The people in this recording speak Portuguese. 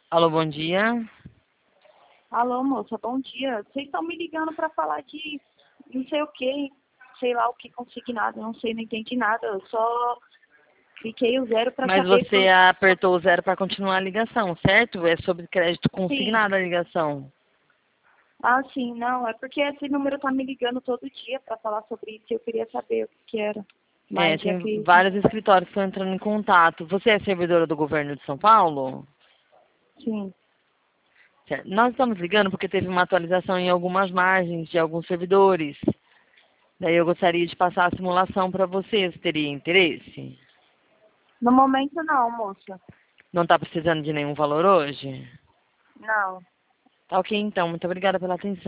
Alô, bom dia. Alô, moça, bom dia. Vocês estão me ligando para falar de não sei o que, sei lá o que consignado, não sei, não entendi nada. Eu só cliquei o zero para Mas saber você apertou o zero para continuar a ligação, certo? É sobre crédito sim. consignado a ligação. Ah, sim, não, é porque esse número tá me ligando todo dia para falar sobre isso e eu queria saber o que era. É, Mas já tem que, vários escritórios que estão entrando em contato. Você é servidora do governo de São Paulo? sim. Certo. Nós estamos ligando porque teve uma atualização em algumas margens de alguns servidores. Daí eu gostaria de passar a simulação para vocês. Teria interesse? No momento não, moça. Não está precisando de nenhum valor hoje? Não. Tá ok, então. Muito obrigada pela atenção.